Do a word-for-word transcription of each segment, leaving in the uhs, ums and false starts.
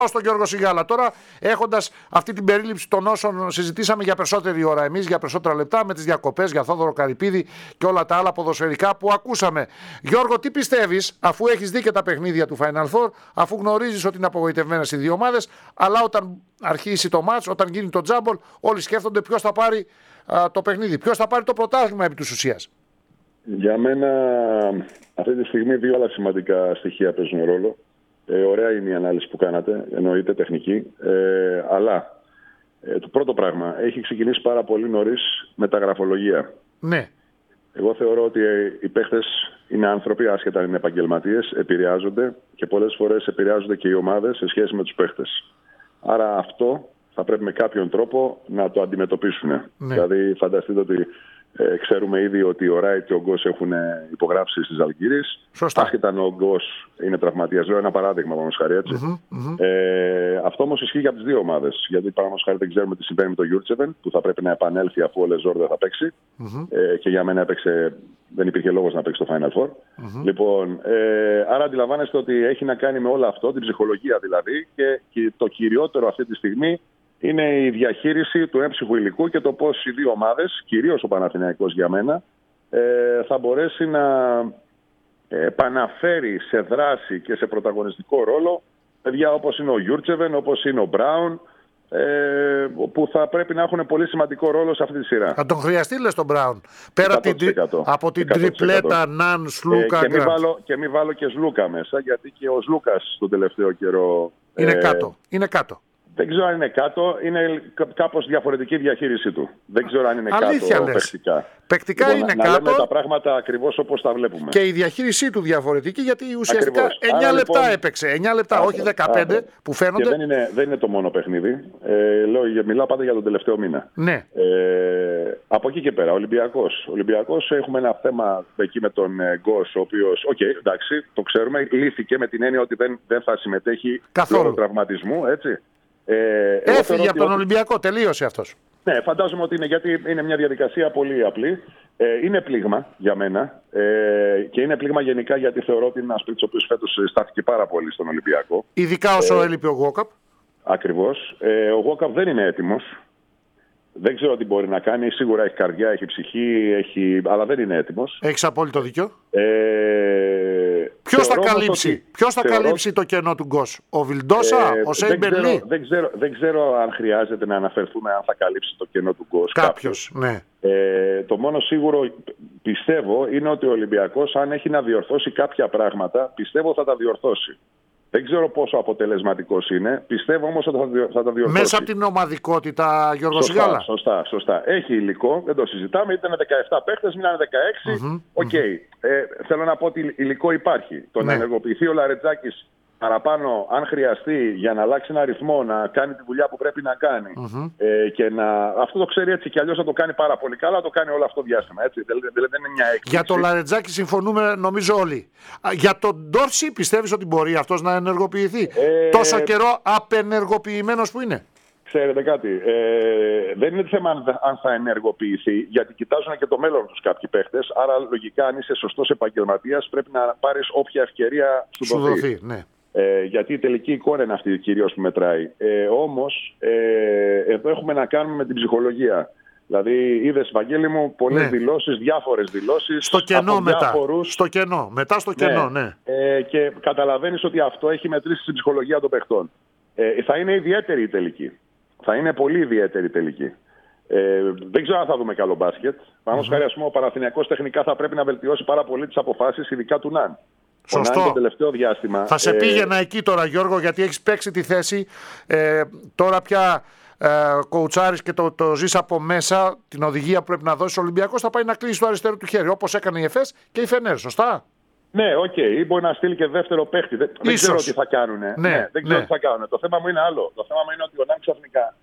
Στον Γιώργο Σιγάλα. Τώρα, έχοντας αυτή την περίληψη των όσων συζητήσαμε για περισσότερη ώρα εμείς, για περισσότερα λεπτά, με τις διακοπές για Θόδωρο Καρυπίδη και όλα τα άλλα ποδοσφαιρικά που ακούσαμε. Γιώργο, τι πιστεύεις, αφού έχεις δει και τα παιχνίδια του Final Four, αφού γνωρίζεις ότι είναι απογοητευμένες οι δύο ομάδες, αλλά όταν αρχίσει το μάτς, όταν γίνει το τζάμπολ, όλοι σκέφτονται ποιος θα πάρει α, το παιχνίδι, ποιος θα πάρει το πρωτάθλημα επί της ουσίας. Για μένα, αυτή τη στιγμή δύο άλλα σημαντικά στοιχεία παίζουν ρόλο. Ε, ωραία είναι η ανάλυση που κάνατε, εννοείται τεχνική, ε, αλλά ε, το πρώτο πράγμα, έχει ξεκινήσει πάρα πολύ νωρίς με τα γραφολογία. Ναι. Εγώ θεωρώ ότι οι παίχτες είναι άνθρωποι, άσχετα αν είναι επαγγελματίες, επηρεάζονται και πολλές φορές επηρεάζονται και οι ομάδες σε σχέση με τους παίχτες. Άρα αυτό θα πρέπει με κάποιον τρόπο να το αντιμετωπίσουν. Ναι. Δηλαδή φανταστείτε ότι Ε, ξέρουμε ήδη ότι ο Ράιτ και ο Γκος έχουν υπογράψει στις Ζαλγκίρις. Σωστά. Άσχετα αν ο Γκος είναι τραυματίας. Λέω ένα παράδειγμα, πάνω χάρη, έτσι. Mm-hmm, mm-hmm. Ε, αυτό όμως ισχύει για τις δύο ομάδες. Γιατί πάνω χάρη δεν ξέρουμε τι συμβαίνει με τον Γιούρτσεβεν, που θα πρέπει να επανέλθει αφού ο Λεζόρ δεν θα παίξει. Mm-hmm. Ε, και για μένα έπαιξε, δεν υπήρχε λόγος να παίξει το Final Four. Mm-hmm. Λοιπόν, ε, άρα αντιλαμβάνεστε ότι έχει να κάνει με όλο αυτό, την ψυχολογία δηλαδή, και, και το κυριότερο αυτή τη στιγμή είναι η διαχείριση του έμψυχου υλικού και το πώς οι δύο ομάδες, κυρίως ο Παναθηναϊκός για μένα, ε, θα μπορέσει να επαναφέρει σε δράση και σε πρωταγωνιστικό ρόλο παιδιά όπως είναι ο Γιούρτσεβεν, όπως είναι ο Μπράουν, ε, που θα πρέπει να έχουν πολύ σημαντικό ρόλο σε αυτή τη σειρά. Θα τον χρειαστεί, λες, τον Μπράουν. Πέρα την, από την τριπλέτα Ναν, Σλούκα. Ε, και, μην βάλω, και μην βάλω και Σλούκα μέσα, γιατί και ο Σλούκας τον τελευταίο καιρό είναι ε, κάτω. Είναι κάτω. Δεν ξέρω αν είναι κάτω, είναι κάπως διαφορετική διαχείρισή του. Δεν ξέρω αν είναι αλήθεια κάτω παικτικά. Παικτικά λοιπόν, είναι να, κάτω. Να λέμε τα πράγματα ακριβώς όπως τα βλέπουμε. Και η διαχείρισή του διαφορετική, γιατί ουσιαστικά ακριβώς. εννιά Άρα, λεπτά λοιπόν, έπαιξε. εννιά λεπτά, άρα, όχι δεκαπέντε άρα, που φαίνονται. Και δεν είναι, δεν είναι το μόνο παιχνίδι. Ε, λέω, μιλάω πάντα για τον τελευταίο μήνα. Ναι. Ε, από εκεί και πέρα, Ολυμπιακός. Ολυμπιακός έχουμε ένα θέμα εκεί με τον Γκος, ο οποίος, οκ, okay, εντάξει, το ξέρουμε, λύθηκε με την έννοια ότι δεν, δεν θα συμμετέχει λόγω τραυματισμού, έτσι. Ε, Έφυγε από τον ότι... Ολυμπιακό, τελείωσε αυτός. Ναι, φαντάζομαι ότι είναι, γιατί είναι μια διαδικασία πολύ απλή. Ε, είναι πλήγμα για μένα ε, και είναι πλήγμα γενικά γιατί θεωρώ ότι είναι ένας παίκτης ο οποίος φέτος στάθηκε πάρα πολύ στον Ολυμπιακό. Ειδικά όσο ε, έλειπε ο Γουόκαπ. Ακριβώς. Ε, ο Γουόκαπ δεν είναι έτοιμος. Δεν ξέρω τι μπορεί να κάνει. Σίγουρα έχει καρδιά, έχει ψυχή, έχει... αλλά δεν είναι έτοιμος. Έχεις απόλυτο δίκιο. Ε, Ποιος θα καλύψει, ότι... Ποιος θα θεωρώ... καλύψει το κενό του Γκος, ο Βιλντόσα, ε, ο Σέιμπερ Λί. Δεν ξέρω, δεν ξέρω αν χρειάζεται να αναφερθούμε αν θα καλύψει το κενό του Γκος. Κάποιος, ναι. Ε, το μόνο σίγουρο πιστεύω είναι ότι ο Ολυμπιακός, αν έχει να διορθώσει κάποια πράγματα, πιστεύω θα τα διορθώσει. Δεν ξέρω πόσο αποτελεσματικός είναι. Πιστεύω όμως ότι θα τα διορθώσει. Μέσα από την ομαδικότητα, Γιώργο Σιγάλα. Σωστά, σωστά. Έχει υλικό, δεν το συζητάμε. Ήταν δεκαεπτά παίχτες, μείνανε δεκαέξι. Οκ. Mm-hmm, okay. mm-hmm. ε, θέλω να πω ότι υλικό υπάρχει. Το ναι. να ενεργοποιηθεί ο Λαρετζάκης παραπάνω, αν χρειαστεί, για να αλλάξει ένα ρυθμό, να κάνει τη δουλειά που πρέπει να κάνει. Mm-hmm. Ε, και να... Αυτό το ξέρει έτσι κι αλλιώς θα το κάνει πάρα πολύ καλά, το κάνει όλο αυτό το διάστημα. Έτσι. Δεν, δεν, δεν είναι μια έκπληξη. Για τον Λαρετζάκη συμφωνούμε νομίζω όλοι. Για τον Ντόρση πιστεύεις ότι μπορεί αυτός να ενεργοποιηθεί? Ε... Τόσο καιρό απενεργοποιημένος που είναι. Ξέρετε κάτι, ε, δεν είναι θέμα αν θα ενεργοποιηθεί, γιατί κοιτάζουν και το μέλλον τους κάποιοι παίχτες. Άρα, λογικά, αν είσαι σωστός επαγγελματίας, πρέπει να πάρεις όποια ευκαιρία σου δοθεί. Ναι. Ε, γιατί η τελική εικόνα είναι αυτή κυρίως που μετράει. Ε, όμως, ε, εδώ έχουμε να κάνουμε με την ψυχολογία. Δηλαδή, είδες, Βαγγέλη μου, πολλές ναι. δηλώσεις, διάφορες δηλώσεις. Στο κενό μετά. Διάφορους... Στο κενό. Μετά στο κενό, ναι. ναι. Ε, και καταλαβαίνεις ότι αυτό έχει μετρήσει στην ψυχολογία των παιχτών. Ε, θα είναι ιδιαίτερη η τελική. Θα είναι πολύ ιδιαίτερη η τελική. Ε, δεν ξέρω αν θα δούμε καλό μπάσκετ. Πάνω mm-hmm. χάρη, ας πούμε, ο Παναθηναϊκός τεχνικά θα πρέπει να βελτιώσει πάρα πολύ τις αποφάσεις, ειδικά του Ναν. Σωστό. Το τελευταίο διάστημα, θα σε ε... πήγαινα εκεί τώρα, Γιώργο, γιατί έχεις παίξει τη θέση. Ε, τώρα πια ε, κοουτσάρεις και το, το ζεις από μέσα, την οδηγία που πρέπει να δώσεις. Ο Ολυμπιακός θα πάει να κλείσει το αριστερό του χέρι, όπως έκανε η ΕΦΕΣ και η Φενέρ, σωστά. Ναι, οκ. Okay. Ή μπορεί να στείλει και δεύτερο παίχτη. Δεν, δεν ξέρω τι θα κάνουν. Ναι, ναι, δεν ξέρω ναι. τι θα κάνουν. Το θέμα μου είναι άλλο. Το θέμα μου είναι ότι ο Ναν ξαφνικά,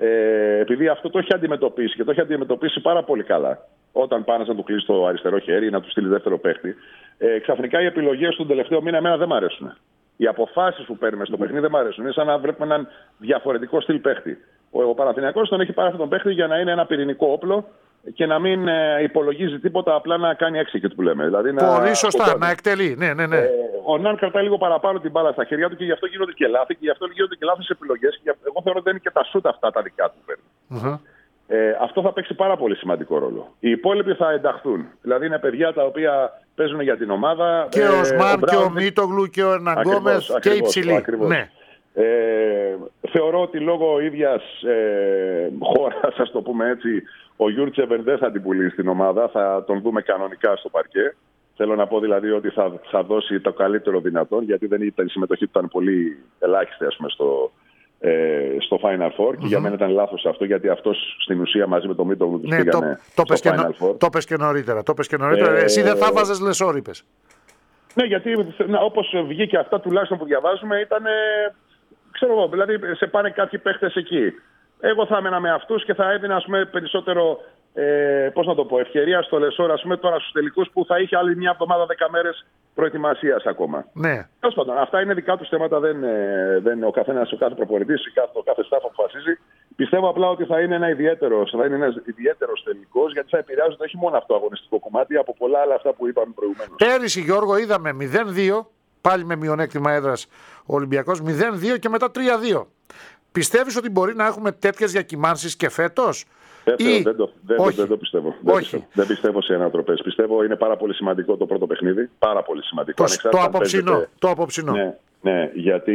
ε, επειδή αυτό το έχει αντιμετωπίσει και το έχει αντιμετωπίσει πάρα πολύ καλά, όταν πάνε να του κλείσει το αριστερό χέρι ή να του στείλει δεύτερο παίχτη, ε, ξαφνικά οι επιλογές του τον τελευταίο μήνα εμένα δεν μ' αρέσουν. Οι αποφάσεις που παίρνουμε στο παιχνίδι δεν μ' αρέσουν. Είναι σαν να βλέπουμε έναν διαφορετικό στυλ παίχτη. Ο, ο Παναθηναϊκός τον έχει πάρει αυτόν τον παίχτη για να είναι ένα πυρηνικό όπλο και να μην ε, υπολογίζει τίποτα, απλά να κάνει execute που λέμε. Δηλαδή, Πολύ να, σωστά, το, να εκτελεί. Ναι, ναι, ναι. Ε, ο Ναν κρατάει λίγο παραπάνω την μπάλα στα χέρια του και γι' αυτό γίνονται και λάθη και γι' αυτό γίνονται και λάθος επιλογές. Εγώ θεωρώ ότι δεν είναι και τα σούτ αυτά τα δικά του. Mm-hmm. Ε, αυτό θα παίξει πάρα πολύ σημαντικό ρόλο. Οι υπόλοιποι θα ενταχθούν. Δηλαδή είναι παιδιά τα οποία παίζουν για την ομάδα. Και ε, ο Σμαν ο και ο Μίτογλου και ο Ερναγκόμεθ και οι ψηλοί. Ναι. Ε, θεωρώ ότι λόγω ίδιας ε, χώρας, ας το πούμε έτσι, ο Γιούρτσεβεν δεν θα την πουλήσει στην ομάδα. Θα τον δούμε κανονικά στο παρκέ. Θέλω να πω δηλαδή ότι θα, θα δώσει το καλύτερο δυνατόν, γιατί δεν ήταν, η συμμετοχή του ήταν πολύ ελάχιστη, ας πούμε, στο, ε, στο Final Four. Mm-hmm. Και για μένα ήταν λάθος αυτό, γιατί αυτός στην ουσία μαζί με το Μίτογλου τους πήγανε το, το στο Final νο, Four. Το πες και νωρίτερα. Το πες και νωρίτερα. Ε, Εσύ δεν θα βάζες Λεσόρ, είπες. Ναι, γιατί όπως βγήκε αυτά τουλάχιστον που διαβάζουμε ήταν, ξέρω εγώ, δηλαδή σε πάνε κάποιοι παίχτες εκεί. Εγώ θα έμενα με αυτούς και θα έδινα, ας πούμε, περισσότερο, ε, πώς να το πω, ευκαιρία στο Λεσόρ, ας πούμε, τώρα στους τελικούς που θα είχε άλλη μια εβδομάδα, δέκα μέρες προετοιμασίας ακόμα. Ναι. Τέλος πάντων, αυτά είναι δικά τους θέματα, δεν, δεν ο καθένας, ο κάθε προπονητής, ο κάθε staff αποφασίζει. Πιστεύω απλά ότι θα είναι ένα ιδιαίτερο, θα είναι ένας ιδιαίτερος τελικός, γιατί θα επηρεάζεται όχι μόνο αυτό το αγωνιστικό κομμάτι, από πολλά άλλα αυτά που είπαμε προηγουμένως. Πέρυσι, Γιώργο, είδαμε μηδέν δύο, πάλι με μειονέκτημα έδρας ο Ολυμπιακός, μηδέν δύο και μετά τρία δύο. Πιστεύεις ότι μπορεί να έχουμε τέτοιες διακυμάνσεις και φέτος? Δεύτερο, ή... δεν, το, δεν, όχι. δεν το πιστεύω. Δεν όχι. πιστεύω. Δεν πιστεύω σε ανατροπές. Πιστεύω είναι πάρα πολύ σημαντικό το πρώτο παιχνίδι. Πάρα πολύ σημαντικό. Το, το απόψινό. Παίζετε... Το απόψινό. Ναι, ναι, γιατί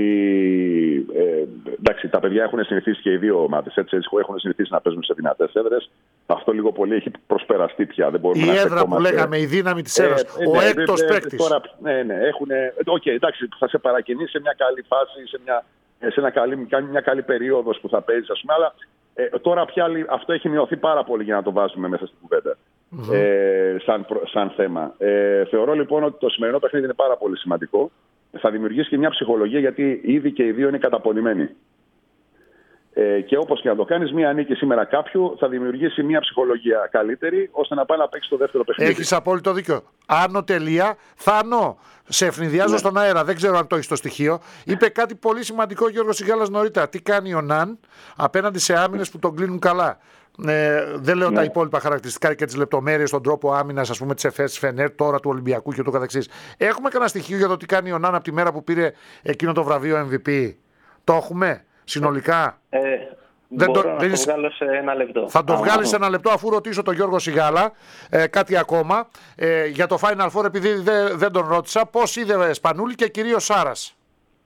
ε, εντάξει, τα παιδιά έχουν συνηθίσει και οι δύο ομάδες. Έτσι, έτσι, έχουν συνηθίσει να παίζουν σε δυνατές έδρες. Αυτό λίγο πολύ έχει προσπεραστεί πια. Δεν η να έδρα που λέγαμε, η δύναμη της έδρας. Ε, ε, ο ναι, έκτος ε, παίκτης. Τώρα, ναι, ναι, έχουν. Okay, εντάξει, θα σε παρακινήσει σε μια καλή φάση, σε μια, σε ένα καλή, μια καλή περίοδος που θα παίζει, ας πούμε. Αλλά ε, τώρα πια αυτό έχει μειωθεί πάρα πολύ για να το βάζουμε μέσα στην κουβέντα. Mm-hmm. Ε, σαν, σαν θέμα. Ε, θεωρώ λοιπόν ότι το σημερινό παιχνίδι είναι πάρα πολύ σημαντικό. Θα δημιουργήσει και μια ψυχολογία, γιατί ήδη και οι δύο είναι καταπονημένοι. Ε, και όπως και να το κάνεις, μία νίκη σήμερα κάποιου θα δημιουργήσει μια ψυχολογία καλύτερη, ώστε να πάει να παίξει το δεύτερο παιχνίδι. Έχεις απόλυτο δίκιο. Άνω τελεία, Θάνο, σε ευνηδιάζω ναι. στον αέρα, δεν ξέρω αν το έχεις το στοιχείο. Είπε κάτι πολύ σημαντικό Γιώργος Σιγάλας νωρίτερα. Τι κάνει ο Ναν απέναντι σε άμυνες που τον κλείνουν καλά. Ε, δεν λέω ναι. τα υπόλοιπα χαρακτηριστικά και τις λεπτομέρειες, τον τρόπο άμυνας, ας πούμε, της ΕΦΕΣ, Φενέρ, τώρα του Ολυμπιακού και ούτω καθεξής. Έχουμε κανένα στοιχείο για το τι κάνει ο Ναν από τη μέρα που πήρε εκείνο το βραβείο εμ βι πι? Το έχουμε συνολικά? Ε, δεν μπορώ το, να δεν το είσαι... βγάλω σε ένα λεπτό. Θα το Α, βγάλεις σε ένα λεπτό, αφού ρωτήσω τον Γιώργο Σιγάλα ε, κάτι ακόμα ε, για το Final Four, επειδή δεν, δεν τον ρώτησα. Πώς είδε Σπανούλη και κυρίως Σάρας?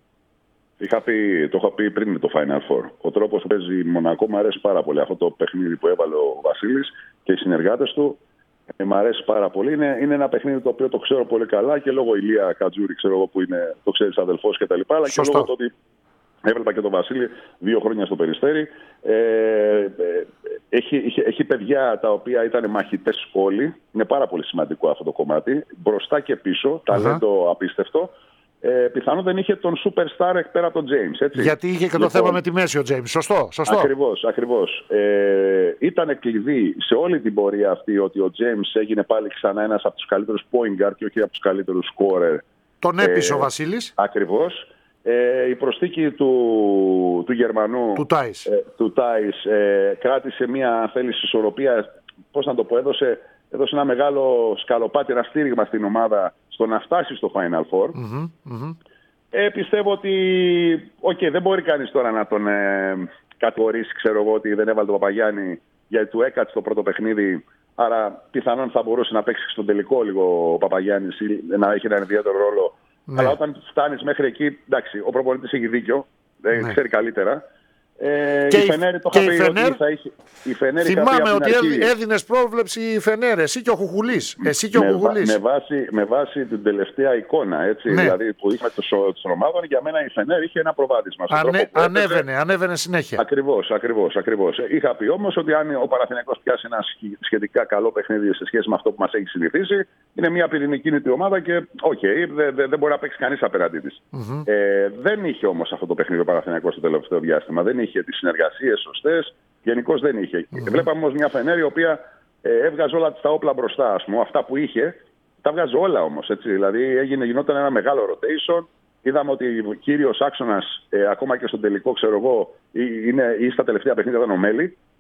Είχα πει, το είχα πει πριν με το Final Four. Ο τρόπος που παίζει Μονακό μου αρέσει πάρα πολύ. Αυτό το παιχνίδι που έβαλε ο Βασίλης και οι συνεργάτες του ε, μου αρέσει πάρα πολύ. Είναι, είναι ένα παιχνίδι το οποίο το ξέρω πολύ καλά και λόγω Ηλία Κατζούρη, ξέρω εγώ, που είναι, το ξέρεις, αδελφός κτλ. Αλλά και λόγω του ότι έβλεπα και τον Βασίλη δύο χρόνια στο Περιστέρι. Ε, ε, έχει, έχει, έχει παιδιά τα οποία ήταν μαχητές όλοι. Είναι πάρα πολύ σημαντικό αυτό το κομμάτι. Μπροστά και πίσω, ταλέντο uh-huh. απίστευτο. Ε, πιθανόν δεν είχε τον superstar εκ πέρα από τον James. Έτσι. Γιατί είχε και το λοιπόν, θέμα με τη μέση ο James. Σωστό. σωστό. Ακριβώς. ακριβώς. Ε, ήταν κλειδί σε όλη την πορεία αυτή ότι ο James έγινε πάλι ξανά ένας από τους καλύτερους point guard και όχι από τους καλύτερους scorer. Τον έπεισε ε, ο Βασίλης. Ακριβώς. Ε, η προσθήκη του, του Γερμανού, του Τάις, ε, του Τάις ε, κράτησε μια θέληση ισορροπία, πώς να το πω, έδωσε, έδωσε ένα μεγάλο σκαλοπάτι, ένα στήριγμα στην ομάδα στο να φτάσει στο Final Four. Mm-hmm, mm-hmm. Ε, πιστεύω ότι okay, δεν μπορεί κανείς τώρα να τον ε, κατηγορήσει, ξέρω εγώ, ότι δεν έβαλε τον Παπαγιάννη γιατί του έκατσε το πρώτο παιχνίδι. Άρα πιθανόν θα μπορούσε να παίξει στον τελικό λίγο ο Παπαγιάννης ή να έχει έναν ιδιαίτερο ρόλο. Ναι. Αλλά όταν φτάνεις μέχρι εκεί, εντάξει, ο προπονητής έχει δίκιο, ναι. ξέρει καλύτερα. Ε, και η Φενέρ το είχα πει ότι θα είχε... Η Φενέρ θυμάμαι ότι αρχή... έδινες πρόβλεψη η Φενέρ, εσύ και ο Χουχουλής. Εσύ και ο με, Χουχουλής. Με βάση, με βάση την τελευταία εικόνα, έτσι, ναι. δηλαδή που είχαμε των ομάδων, για μένα η Φενέρ είχε ένα προβάδισμα. Ανε, ανέβαινε, έπαιζε... ανέβαινε συνέχεια. Ακριβώς, ακριβώς, ακριβώς. Είχα πει όμως ότι αν ο Παναθηναϊκός πιάσει ένα σχετικά καλό παιχνίδι σε σχέση με αυτό που μας έχει συνηθίσει, είναι μια πυρηνική ομάδα και οκ, okay, δεν δε, δε μπορεί να παίξει κανείς απέναντί της. Mm-hmm. Ε, δεν είχε όμως αυτό το παιχνίδι ο Παναθηναϊκός στο τελευταίο διάστημα. Δεν είχε τις συνεργασίες σωστές. Γενικώς δεν είχε. Mm-hmm. Βλέπαμε όμως μια Φενέρ η οποία ε, έβγαζε όλα τα όπλα μπροστά, ας πούμε. Αυτά που είχε, τα βγάζει όλα όμως. Έτσι. Δηλαδή έγινε, γινόταν ένα μεγάλο rotation. Είδαμε ότι ο κύριος άξονας, ε, ακόμα και στον τελικό, ξέρω εγώ, είναι, ή στα τελευταία παιχνίδια ήταν ο Μέλη.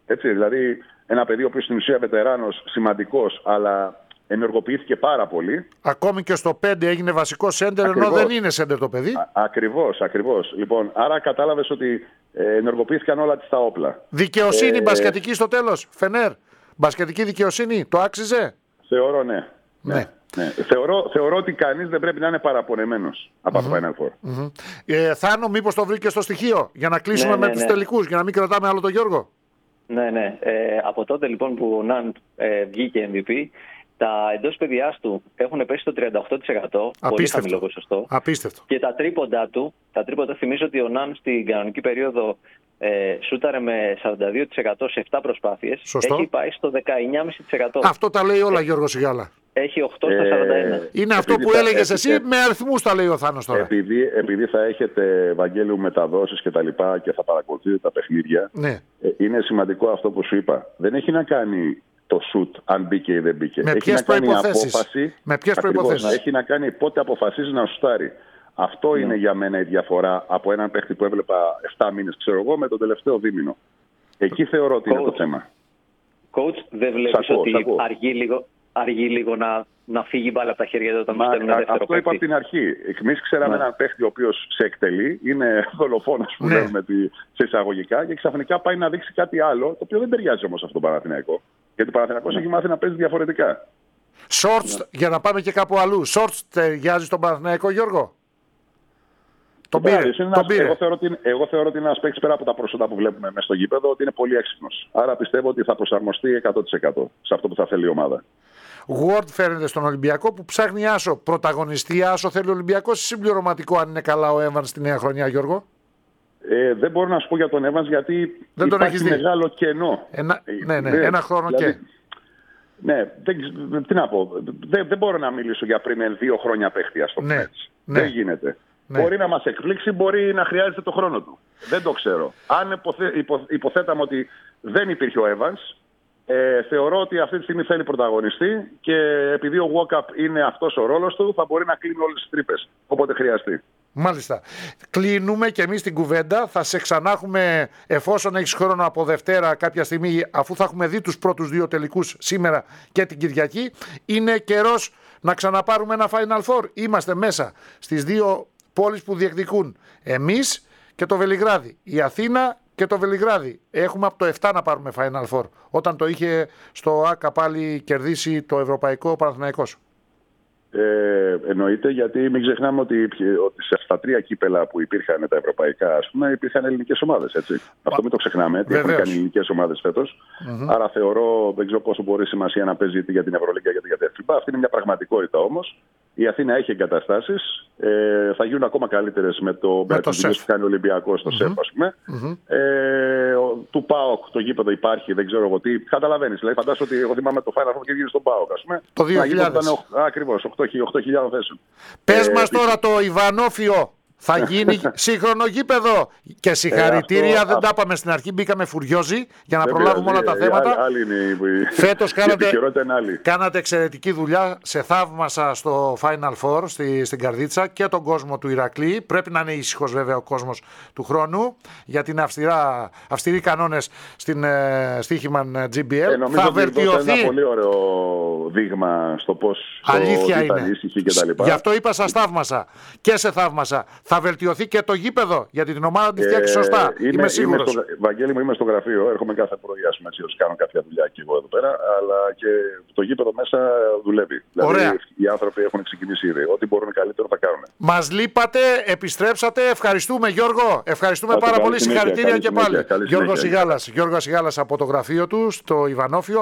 Έτσι, δηλαδή, ένα παιδί ο οποίος στην ουσία βετεράνος, σημαντικός, αλλά ενεργοποιήθηκε πάρα πολύ. Ακόμη και στο πέντε έγινε βασικό σέντερ, ενώ δεν είναι σέντερ το παιδί. Ακριβώς, ακριβώς. Λοιπόν, άρα κατάλαβες ότι ε, ενεργοποιήθηκαν όλα τις τα όπλα. Δικαιοσύνη ε, μπασκετική στο τέλος, Φενέρ. Μπασκετική δικαιοσύνη, το άξιζε. Θεωρώ ναι. ναι. ναι. ναι. Θεωρώ, θεωρώ ότι κανείς δεν πρέπει να είναι παραπονεμένος από mm-hmm. το Final Four. Mm-hmm. Ε, Θάνο, μήπως το βρήκε στο στοιχείο για να κλείσουμε ναι, με ναι, τους ναι. τελικούς, για να μην κρατάμε άλλο τον Γιώργο. Ναι, ναι. Ε, από τότε λοιπόν που ο Ναντ ε, βγήκε εμ βι πι, τα εντός παιδιάς του έχουν πέσει στο τριάντα οκτώ τοις εκατό. Πολύ χαμηλό ποσοστό. Απίστευτο. Και τα τρίποντα του, τα τρίποντα θυμίζω ότι ο Ναντ στην κανονική περίοδο ε, σούταρε με σαράντα δύο τοις εκατό σε επτά προσπάθειες. Σωστό. Έχει πάει στο δεκαεννιά κόμμα πέντε τοις εκατό. Αυτό τα λέει όλα, Γιώργο Σιγάλα. Έχει οκτώ στα σαράντα ένα. Ε, Είναι αυτό που έλεγες εσύ, ε, με αριθμούς τα λέει ο Θάνος τώρα. Επειδή, επειδή θα έχετε, Βαγγέλου, μεταδόσεις και τα λοιπά και θα παρακολουθείτε τα παιχνίδια, ναι. ε, είναι σημαντικό αυτό που σου είπα. Δεν έχει να κάνει το σουτ αν μπήκε ή δεν μπήκε. Με έχει να κάνει απόφαση. Με ποιες προϋποθέσεις. Έχει να κάνει πότε αποφασίζει να σουτάρει. Αυτό ναι. είναι για μένα η διαφορά από έναν παίχτη που έβλεπα επτά μήνες, ξέρω εγώ, με τον τελευταίο δίμηνο. Εκεί θεωρώ ότι είναι το θέμα. Coach, δεν βλέπεις ότι αργεί λίγο, αργεί λίγο να, να φύγει μπάλα από τα χέρια του όταν Μα, στέλνουν ένα δεύτερο αυτό παίκτη. είπα από την αρχή. Εμείς ξέραμε ναι. έναν παίχτη ο οποίος σε εκτελεί, είναι δολοφόνος που ναι. λέμε σε εισαγωγικά, και ξαφνικά πάει να δείξει κάτι άλλο, το οποίο δεν ταιριάζει όμως αυτό το Παναθηναϊκό. Γιατί ο Παναθηναϊκός ναι. έχει μάθει να παίζει διαφορετικά. Shorts, ναι. για να πάμε και κάπου αλλού. Shorts ταιριάζει στον Παναθηναϊκό, Γιώργο. Τον πήρε. Ένας, τον πήρε. Εγώ, θεωρώ ότι, εγώ θεωρώ ότι είναι ένας παίκτης πέρα από τα προσόντα που βλέπουμε μέσα στο γήπεδο, ότι είναι πολύ έξυπνος. Άρα πιστεύω ότι θα προσαρμοστεί εκατό τοις εκατό σε αυτό που θα θέλει η ομάδα. Ward φαίνεται στον Ολυμπιακό που ψάχνει άσο. Πρωταγωνιστή άσο θέλει ο Ολυμπιακός ή συμπληρωματικό, αν είναι καλά ο Evans στη νέα χρονιά, Γιώργο? Ε, δεν μπορώ να σου πω για τον Evans γιατί δεν υπάρχει τον μεγάλο κενό. Ένα, ναι, ναι, ένα χρόνο δηλαδή, και. Ναι, δεν, τι να πω. Δεν, δεν μπορώ να μιλήσω για πριν δύο χρόνια παίχτη, ας το πούμε έτσι. Ναι. Δεν γίνεται. Ναι. Μπορεί να μας εκπλήξει, μπορεί να χρειάζεται το χρόνο του. Δεν το ξέρω. Αν υποθέ, υπο, υποθέταμε ότι δεν υπήρχε ο Evans, ε, θεωρώ ότι αυτή τη στιγμή θέλει πρωταγωνιστή και επειδή ο Walkup είναι αυτός ο ρόλος του, θα μπορεί να κλείνει όλες τις τρύπες όποτε χρειαστεί. Μάλιστα. Κλείνουμε και εμείς την κουβέντα. Θα σε ξανάχουμε εφόσον έχεις χρόνο από Δευτέρα κάποια στιγμή, αφού θα έχουμε δει τους πρώτους δύο τελικούς σήμερα και την Κυριακή. Είναι καιρός να ξαναπάρουμε ένα Final Four. Είμαστε μέσα στις δύο πόλεις που διεκδικούν. Εμείς και το Βελιγράδι. Η Αθήνα και το Βελιγράδι. Έχουμε από το επτά να πάρουμε Final Four. Όταν το είχε στο ΆΚΑ πάλι κερδίσει το Ευρωπαϊκό Παναθηναϊκός. Ε, εννοείται, γιατί μην ξεχνάμε ότι, ότι σε αυτά τα τρία κύπελα που υπήρχαν τα ευρωπαϊκά, ας πούμε, υπήρχαν ελληνικές ομάδες. Έτσι. Α, αυτό μην το ξεχνάμε. Τι έχουν κάνει ελληνικές ομάδες φέτος. Mm-hmm. Άρα θεωρώ, δεν ξέρω πόσο μπορεί σημασία να παίζει για την Ευρωλίγκα για την ΕΦΙΠΑ. Αυτή είναι μια πραγματικότητα όμως. Η Αθήνα έχει εγκαταστάσεις. Ε, θα γίνουν ακόμα καλύτερες με το μπέρκο που κάνει ο Ολυμπιακός στο mm-hmm. ΣΕΦ, ας πούμε. Mm-hmm. Ε, του ΠΑΟΚ το γήπεδο υπάρχει, δεν ξέρω εγώ τι. Καταλαβαίνεις. Δηλαδή, φαντάζομαι ότι εγώ θυμάμαι το Final Four και γίνει στον ΠΑΟΚ, ας πούμε. Το δύο χιλιάδες. Ακριβώς, οκτώ χιλιάδες θέσεων. Πες ε, μας τώρα το Ιβανόφιο. Θα γίνει σύγχρονο γήπεδο. Και συγχαρητήρια, ε, αυτό, δεν τα είπαμε στην αρχή, μπήκαμε φουριόζοι για να προλάβουμε όλα τα θέματα. Άλλη, άλλη Φέτος κάνατε, κάνατε εξαιρετική δουλειά. Σε θαύμασα στο Final Four στη, στην Καρδίτσα και τον κόσμο του Ηρακλή. Πρέπει να είναι ήσυχος βέβαια ο κόσμος του χρόνου, γιατί είναι αυστηρά, αυστηροί κανόνες στην uh, Στοίχημαν τζι μπι ελ. Ε, νομίζω θα βελτιωθεί. Είναι ένα πολύ ωραίο δείγμα στο πώς αλήθεια είναι. Ήσυχη και τα λοιπά. Γι' αυτό είπα σας θαύμασα και σε θαύμασα. Θα βελτιωθεί και το γήπεδο, γιατί την ομάδα τη φτιάξει σωστά. Είμαι, είμαι σίγουρος. Είμαι στο, Βαγγέλη μου, είμαι στο γραφείο. Έρχομαι κάθε πρωί, ας πούμε, έτσι, κάνω κάποια δουλειά και εγώ εδώ πέρα. Αλλά και το γήπεδο μέσα δουλεύει. Ωραία. Δηλαδή, οι άνθρωποι έχουν ξεκινήσει ήδη. Ό,τι μπορούν καλύτερο θα κάνουν. Μας λείπατε, επιστρέψατε. Ευχαριστούμε, Γιώργο. Ευχαριστούμε Άρα, πάρα πολύ. Συγχαρητήρια και πάλι. Γιώργος Σιγάλας, Γιώργος Σιγάλας από το γραφείο του στο Ιβανόφιο.